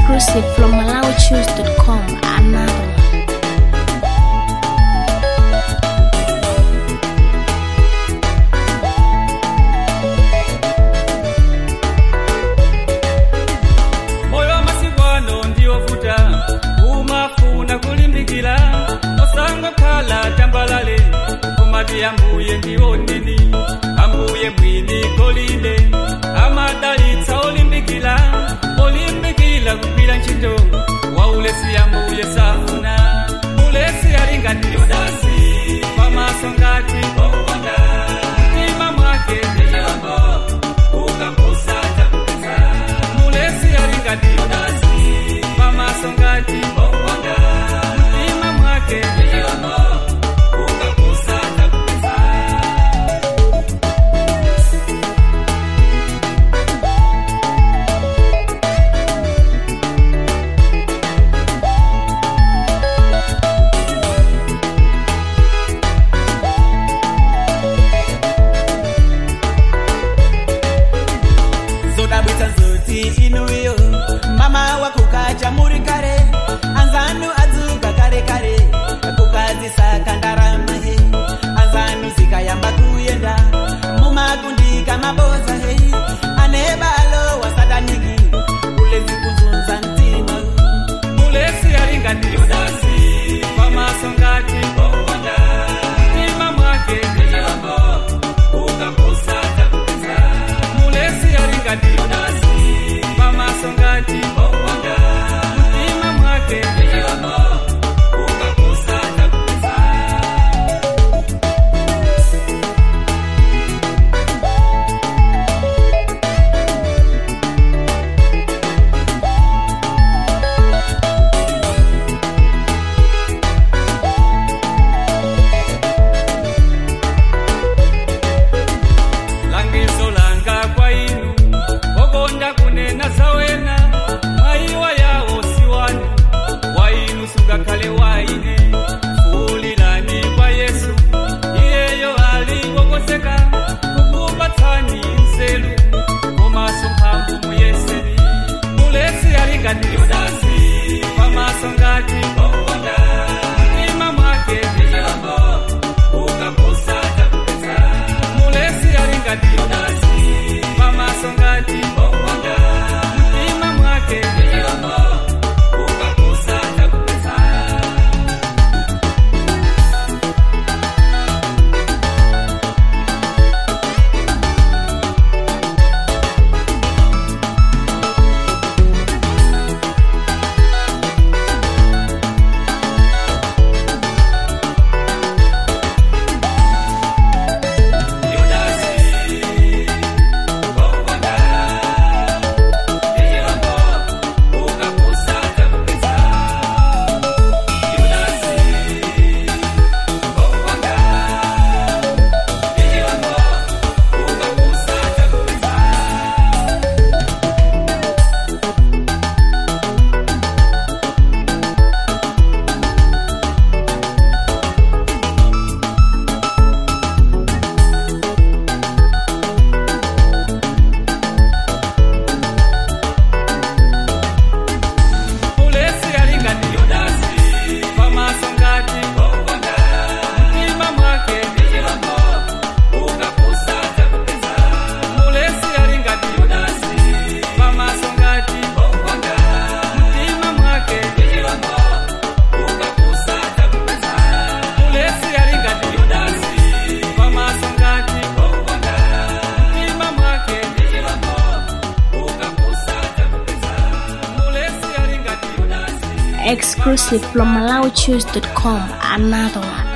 Exclusive from MalawiChoose.com. Another one. Moyo masibwano ndiwo futa umafuna kulimbikila osango kala tambalale kumati ambuye ndiwo nini ambuye mwini kolinde amadalitsa olimbikila kupila nchito waulesi ambuye safuna ulesi alingati yodasi pamaso ngati bowanda mtima mwake ndiyombo ukambusa takupita ulesi alingati yodasi pamaso ngati bowanda mtima mwake ndiyombo ukambusa takupita. Inuyo mama wakukacha muri kare anzanu azuka kare kare kukazi sakandarama he anzanu zikayamba kuyenda mumagundika maboza he anebalo wasadaniki ulezi kuzunza ntima ulesi alingati yodasi pamaso ngati bowanda mtima mwake ndiyombo ukambusa takupita ulesi alingati yodasi pamaso ngati bowanda mtima mwake ndiyombo ukambusa takupita. Langizo langa kwa inu ogonda kunena sawena maiwa yawo siwanu wainu sugakale waine fulilani kwa Yesu iyeyo aliwogoseka kukubatsani nzelu mumaso mphamvu muyeseri ulesi alingati yodasi pamaso ngati bowanda mtima mwake ndiyombo ukambusa takupita ulesi alingati yodasi pamaso ngati bowanda mtima mwake ndiyombo ukambusa takupita. Exclusive from MalawiChoose.com. Another one.